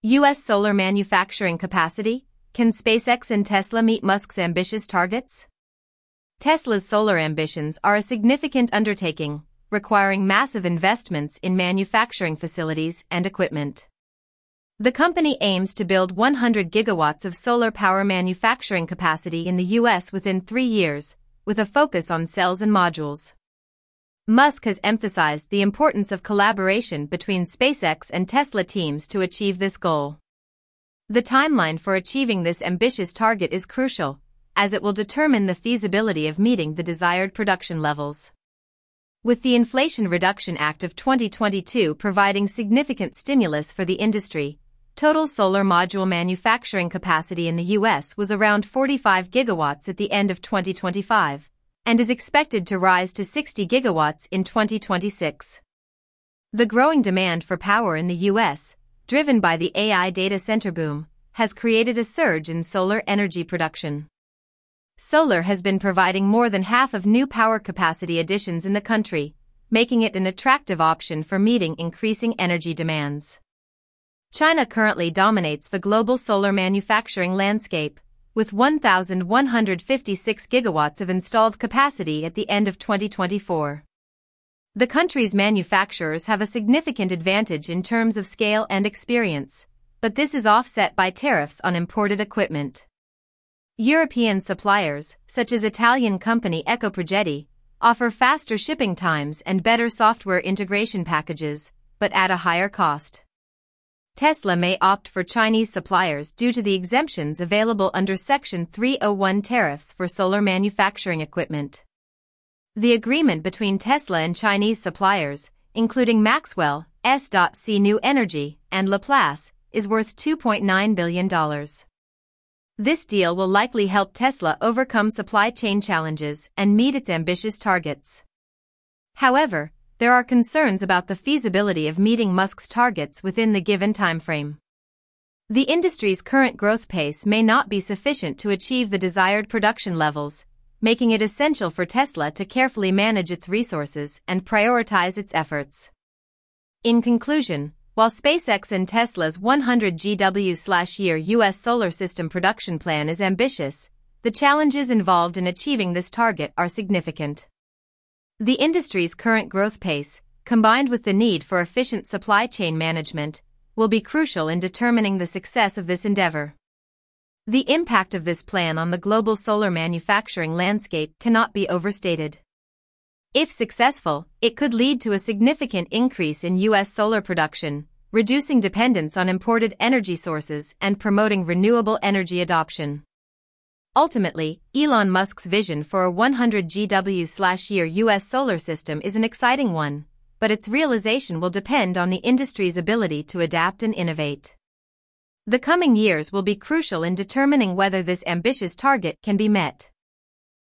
U.S. solar manufacturing capacity. Can SpaceX and Tesla meet Musk's ambitious targets? Tesla's solar ambitions are a significant undertaking, requiring massive investments in manufacturing facilities and equipment. The company aims to build 100 gigawatts of solar power manufacturing capacity in the U.S. within 3 years, with a focus on cells and modules. Musk has emphasized the importance of collaboration between SpaceX and Tesla teams to achieve this goal. The timeline for achieving this ambitious target is crucial, as it will determine the feasibility of meeting the desired production levels. With the Inflation Reduction Act of 2022 providing significant stimulus for the industry, total solar module manufacturing capacity in the U.S. was around 45 gigawatts at the end of 2025, and is expected to rise to 60 gigawatts in 2026. The growing demand for power in the U.S., driven by the AI data center boom, has created a surge in solar energy production. Solar has been providing more than half of new power capacity additions in the country, making it an attractive option for meeting increasing energy demands. China currently dominates the global solar manufacturing landscape, with 1,156 gigawatts of installed capacity at the end of 2024. The country's manufacturers have a significant advantage in terms of scale and experience, but this is offset by tariffs on imported equipment. European suppliers, such as Italian company Ecoprogetti, offer faster shipping times and better software integration packages, but at a higher cost. Tesla may opt for Chinese suppliers due to the exemptions available under Section 301 tariffs for solar manufacturing equipment. The agreement between Tesla and Chinese suppliers, including Maxwell, S.C. New Energy, and Laplace, is worth $2.9 billion. This deal will likely help Tesla overcome supply chain challenges and meet its ambitious targets. However, there are concerns about the feasibility of meeting Musk's targets within the given timeframe. The industry's current growth pace may not be sufficient to achieve the desired production levels, making it essential for Tesla to carefully manage its resources and prioritize its efforts. In conclusion, while SpaceX and Tesla's 100 GW/year U.S. solar system production plan is ambitious, the challenges involved in achieving this target are significant. The industry's current growth pace, combined with the need for efficient supply chain management, will be crucial in determining the success of this endeavor. The impact of this plan on the global solar manufacturing landscape cannot be overstated. If successful, it could lead to a significant increase in U.S. solar production, reducing dependence on imported energy sources and promoting renewable energy adoption. Ultimately, Elon Musk's vision for a 100 GW/year U.S. solar system is an exciting one, but its realization will depend on the industry's ability to adapt and innovate. The coming years will be crucial in determining whether this ambitious target can be met.